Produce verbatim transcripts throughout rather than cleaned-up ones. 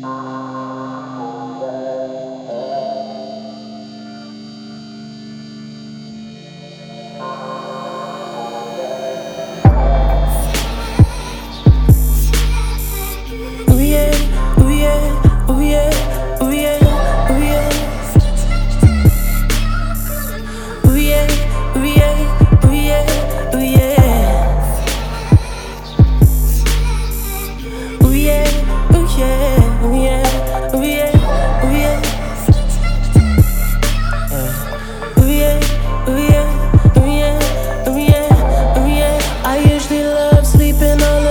Ooh yeah, ooh yeah, ooh yeah, ooh yeah, ooh yeah. Ooh yeah, ooh yeah, ooh yeah, ooh yeah. Ooh yeah, ooh yeah, ooh yeah, ooh yeah, ooh yeah. Ooh yeah, ooh yeah, ooh yeah, ooh yeah, ooh yeah. I usually love sleeping all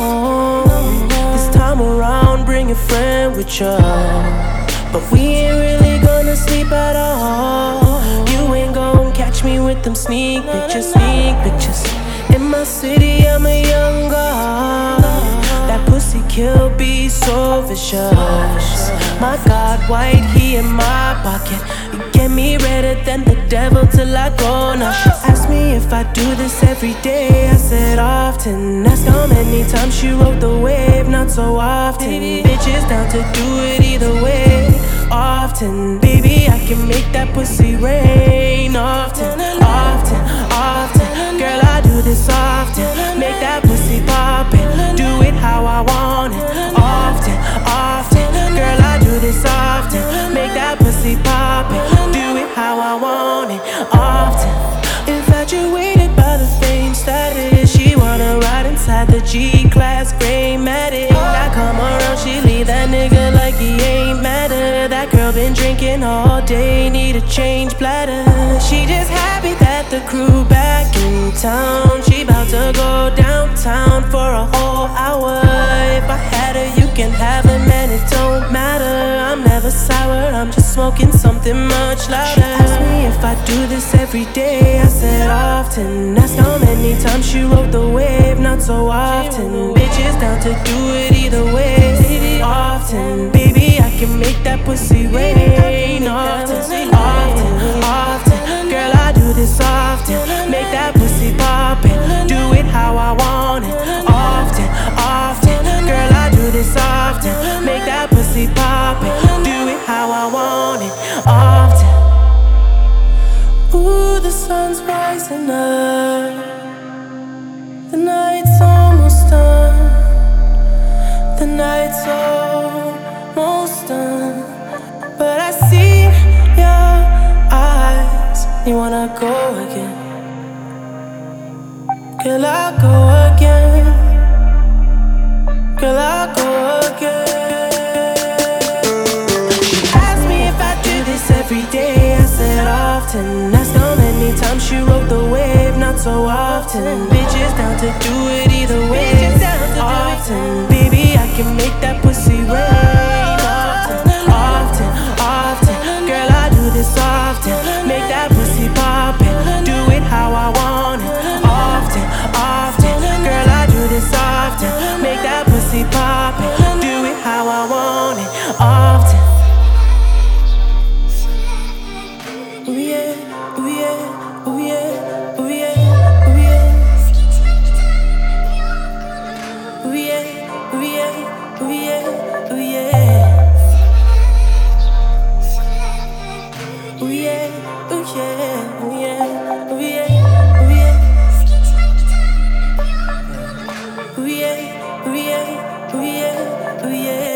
alone. This time around, bring a friend with you. But we ain't really gonna sleep at all. You ain't gon' catch me with them sneak pictures, sneak pictures. In my city, I'm a young god. That pussy kill be so vicious. My God, white, he in my pocket. You get me redder than the devil till I go. Now she asked me if I do this every day. I said often. Ask how many times she rode the wave. Not so often. Bitches down to do it either way. Often, baby, I can make that pussy rain. Often, often, often. Girl, I do this often. Make that pussy poppin'. Do it how I want it. Often, often. Girl, I do this often. Make that pussy poppin'. Do it how I want it. Often. Infatuated by the fame status. She wanna ride inside the G-Class Greymatic. I come around, she leave that nigga like he ain't matter. That girl been drinking all day, need a change bladder. She just happy that the crew back in town. She bout to go downtown for a whole hour. If I had her, you can have her, man, it don't matter. I'm never sour, I'm just smoking something much louder. She asked me if I do this every day. I said often. Asked how many times she rode the wave. Not so often. Bitches down to do it either way. Often, baby, I can make that pussy rain. Often, often, often. Girl, I do this often. Make that pussy poppin'. Do it how I want it. Often, often. Girl, I do this often. Make that pussy poppin'. Do it how I want it. Often. Ooh, the sun's rising up. The night's almost done. The night's almost done. But I see your eyes. You wanna go again? Girl, I'll go again. Girl, I'll go again. She asked me if I do this every day. I said often. Asked how many times she rode the wave. Not so often. Bitches down to do it either way. Often, baby, I can make that pussy rain. Often, often, often. Girl, I do this often. Make that pussy poppin'. Do it how I want it. Often, often. Girl, I do this often. Make that pussy poppin'. Do it how I want it. Often. Ooh yeah, ooh yeah, ooh yeah, ooh yeah, ooh yeah. Ooh yeah, ooh yeah, ooh yeah, ooh yeah. Ooh yeah, ooh yeah, ooh yeah, ooh yeah, ooh yeah. Ooh yeah, ooh yeah, ooh yeah, ooh yeah.